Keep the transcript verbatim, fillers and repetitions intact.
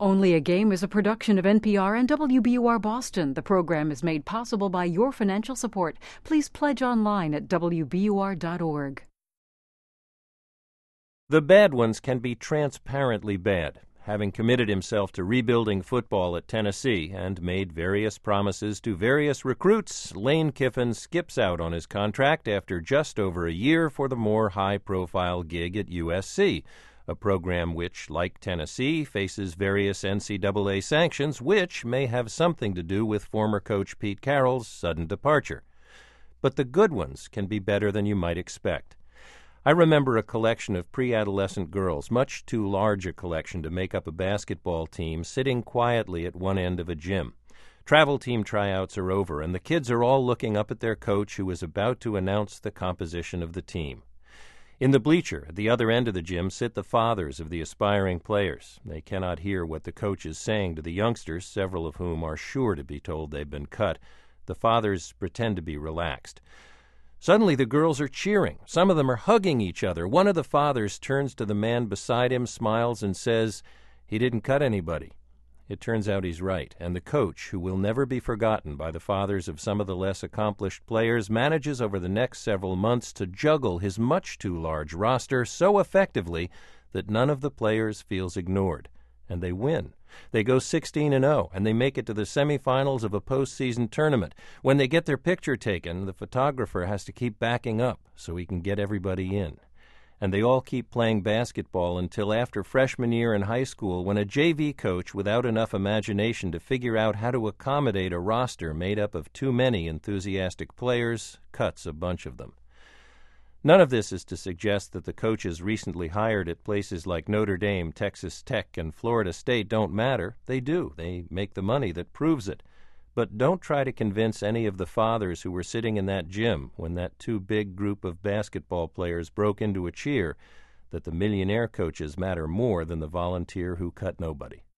Only a Game is a production of N P R and W B U R Boston. The program is made possible by your financial support. Please pledge online at W B U R dot org. The bad ones can be transparently bad. Having committed himself to rebuilding football at Tennessee and made various promises to various recruits, Lane Kiffin skips out on his contract after just over a year for the more high-profile gig at U S C, a program which, like Tennessee, faces various N C double A sanctions which may have something to do with former coach Pete Carroll's sudden departure. But the good ones can be better than you might expect. I remember a collection of pre-adolescent girls, much too large a collection to make up a basketball team, sitting quietly at one end of a gym. Travel team tryouts are over, and the kids are all looking up at their coach who is about to announce the composition of the team. In the bleacher at the other end of the gym sit the fathers of the aspiring players. They cannot hear what the coach is saying to the youngsters, several of whom are sure to be told they've been cut. The fathers pretend to be relaxed. Suddenly the girls are cheering. Some of them are hugging each other. One of the fathers turns to the man beside him, smiles, and says, "He didn't cut anybody." It turns out he's right, and the coach, who will never be forgotten by the fathers of some of the less accomplished players, manages over the next several months to juggle his much too large roster so effectively that none of the players feels ignored. And they win. They go sixteen and oh, and they make it to the semifinals of a postseason tournament. When they get their picture taken, the photographer has to keep backing up so he can get everybody in. And they all keep playing basketball until after freshman year in high school, when a J V coach without enough imagination to figure out how to accommodate a roster made up of too many enthusiastic players cuts a bunch of them. None of this is to suggest that the coaches recently hired at places like Notre Dame, Texas Tech, and Florida State don't matter. They do. They make the money that proves it. But don't try to convince any of the fathers who were sitting in that gym when that too big group of basketball players broke into a cheer that the millionaire coaches matter more than the volunteer who cut nobody.